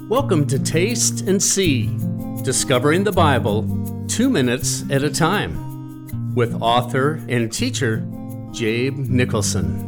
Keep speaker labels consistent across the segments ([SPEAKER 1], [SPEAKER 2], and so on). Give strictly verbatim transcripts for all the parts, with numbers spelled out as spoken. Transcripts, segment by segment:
[SPEAKER 1] Welcome to Taste and See, Discovering the Bible two minutes at a time, with author and teacher Jabe Nicholson.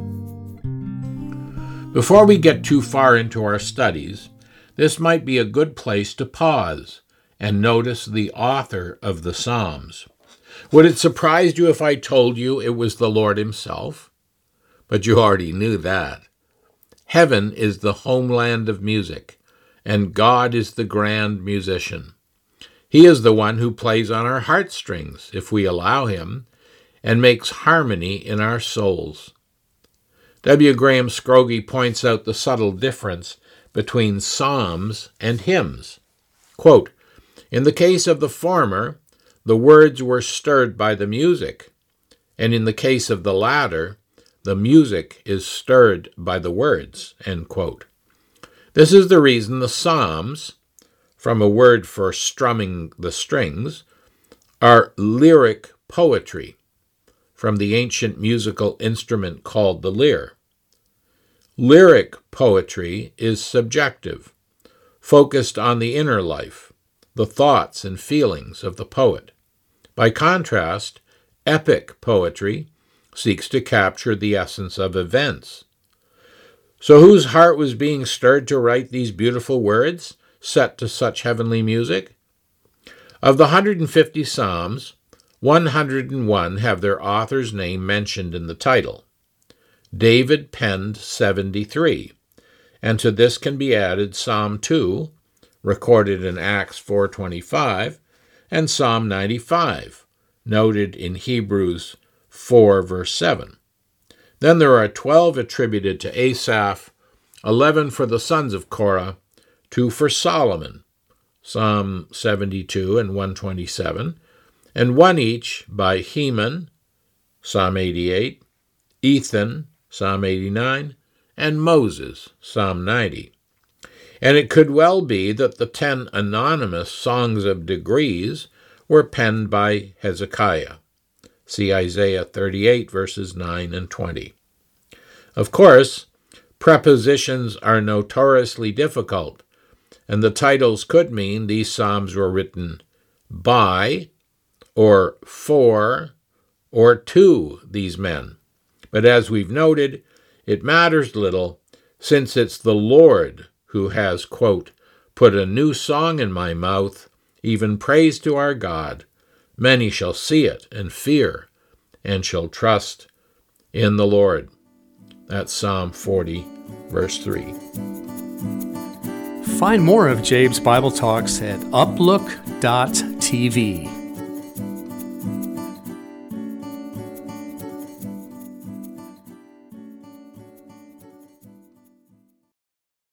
[SPEAKER 2] Before we get too far into our studies, this might be a good place to pause and notice the author of the Psalms. Would it surprise you if I told you it was the Lord himself? But you already knew that. Heaven is the homeland of music, and God is the grand musician. He is the one who plays on our heartstrings, if we allow him, and makes harmony in our souls. W. Graham Scroggie points out the subtle difference between psalms and hymns. Quote, "In the case of the former, the words were stirred by the music, and in the case of the latter, the music is stirred by the words." End quote. This is the reason the Psalms, from a word for strumming the strings, are lyric poetry, from the ancient musical instrument called the lyre. Lyric poetry is subjective, focused on the inner life, the thoughts and feelings of the poet. By contrast, epic poetry seeks to capture the essence of events. So whose heart was being stirred to write these beautiful words, set to such heavenly music? Of the one hundred fifty psalms, one hundred one have their author's name mentioned in the title. David penned seventy-three, and to this can be added Psalm two, recorded in Acts four twenty-five, and Psalm ninety-five, noted in Hebrews four, verse seven. Then there are twelve attributed to Asaph, eleven for the sons of Korah, two for Solomon, Psalm seventy-two and one twenty-seven, and one each by Heman, Psalm eighty-eight, Ethan, Psalm eighty-nine, and Moses, Psalm ninety. And it could well be that the ten anonymous songs of degrees were penned by Hezekiah. See Isaiah thirty-eight, verses nine and twenty. Of course, prepositions are notoriously difficult, and the titles could mean these psalms were written by, or for, or to these men. But as we've noted, it matters little, since it's the Lord who has, quote, put a new song in my mouth, even praise to our God. Many shall see it and fear, and shall trust in the Lord. That's Psalm forty, verse three.
[SPEAKER 1] Find more of Jabe's Bible Talks at uplook dot t v.